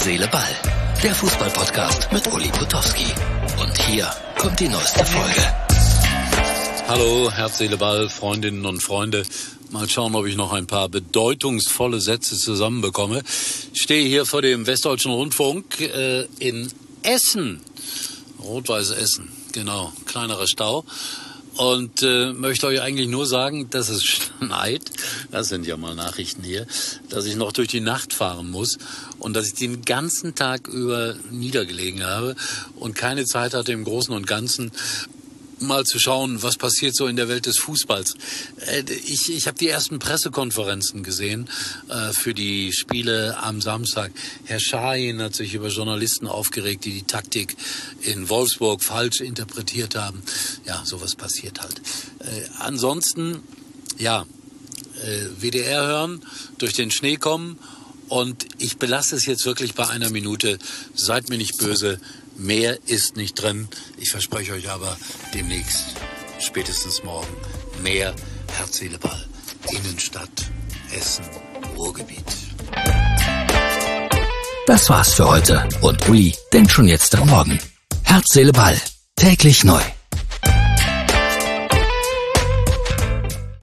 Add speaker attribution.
Speaker 1: Seele, Ball. Der Fußball-Podcast mit Uli Potowski. Und hier kommt die neueste Folge.
Speaker 2: Hallo, Herz, Seele, Ball, Freundinnen und Freunde. Mal schauen, ob ich noch ein paar bedeutungsvolle Sätze zusammenbekomme. Ich stehe hier vor dem Westdeutschen Rundfunk in Essen. Rot-Weiß Essen, genau, kleinerer Stau. Und möchte euch eigentlich nur sagen, dass es schneit. Das sind ja mal Nachrichten hier. Dass ich noch durch die Nacht fahren muss und dass ich den ganzen Tag über niedergelegen habe und keine Zeit hatte im Großen und Ganzen mal zu schauen, was passiert so in der Welt des Fußballs. Ich habe die ersten Pressekonferenzen gesehen für die Spiele am Samstag. Herr Şahin hat sich über Journalisten aufgeregt, die die Taktik in Wolfsburg falsch interpretiert haben. Ja, sowas passiert halt. Ansonsten, ja, WDR hören, durch den Schnee kommen und ich belasse es jetzt wirklich bei 1 Minute. Seid mir nicht böse. Mehr ist nicht drin. Ich verspreche euch aber demnächst, spätestens morgen, mehr Herz, Seele, Ball. Innenstadt, Essen, Ruhrgebiet.
Speaker 1: Das war's für heute. Und Uli denkt schon jetzt am Morgen. Herz, Seele, Ball. Täglich neu.